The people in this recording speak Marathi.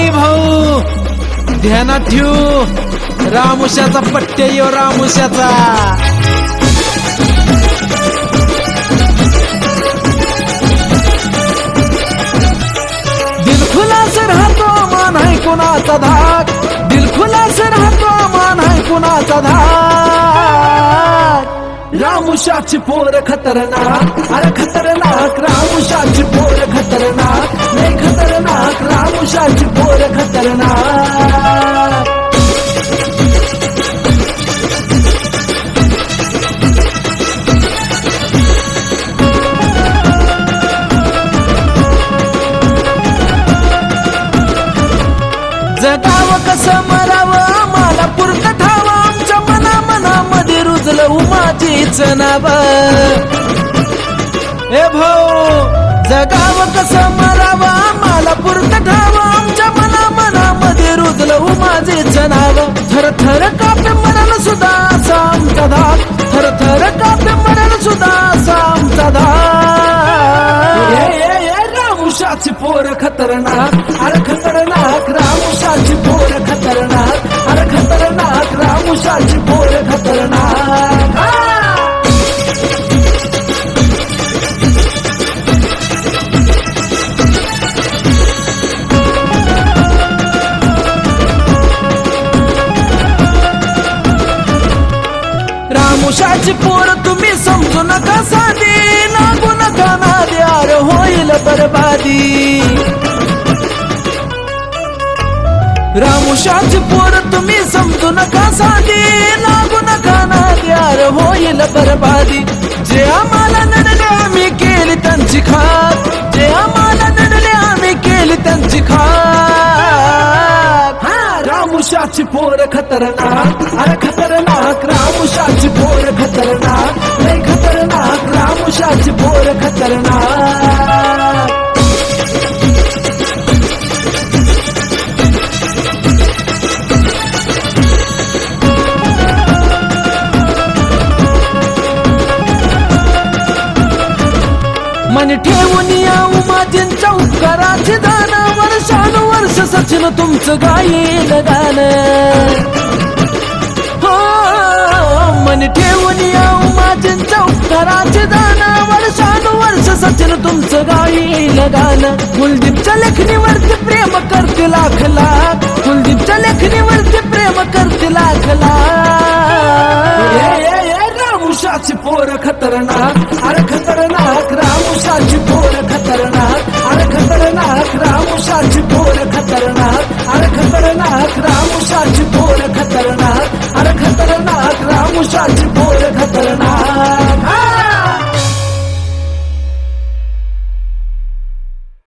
की भाऊ ध्यानात ठेवू रामुशाचा पट्टे यो रामुशाचा दिलखुलास राहतो मान आहे कुणाचा धाक दिलखुलास राहतो मान आहे कुणाचा धाक रामुशाची पोर खतरनाक अरे खतरनाक रामुशाची पोर खतरनाक लय खतरनाक रामुशाची पोर खतरनाक जगावं कसं मरावं आम्हाला पुरतं ठावं आमच्या मनामध्ये रुजलं उमाजीच नाव ए भाऊ जगावं कसं मरावं आम्हाला पुरतं ठावं आमच्या मनामध्ये रुजलं उमाजीच नाव थर थर कापे मरण सुद्धा असा आमचा धाक थर थर कापे मरण सुद्धा असा आमचा धाक रामुशाची पोर खतरनाक अरे खतरनाक रामुशाची पोर खतरनाक अरे खतरनाक रामुशाची पोर खतरनाक रामुशाची पोर तुम्ही समजू नका साधी लागू नका नादी अरे होईल बरबादी रामुशाची पोर तुम्ही समजू नका साधी लागू नका नादी अरे होईल बरबादी जे आम्हाला नडले आम्ही केली त्यांची खात जे आम्हाला नडले आम्ही केली त्यांची खात रामुशाची पोर खतरनाक अरे खतरनाक रामुशाची पोर खतरनाक लय खतरनाक रामुशाची पोर खतरनाक मन ठेवून या उमाजींच्या उपकाराचे दान वर्षानुवर्ष सचिन तुमचं गाईल गाणं हो मन ठेवून या उमाजींच्या उपकाराचे दान वर्षानुवर्ष सचिन तुमचं गाईल गाणं कुलदीपच्या लेखणीवरती प्रेम करते लाख लाख कुलदीपच्या लेखणीवरती प्रेम करते लाख लाख रामुशाची पोर खतरनाक अरे खतरनाक रामुशाची पोर खतरनाक अरे खतरनाक रामुशाची पोर खतरनाक अरे खतरनाक रामुशाची पोर खतरनाक अरे खतरनाक रामुशाची पोर खतरनाक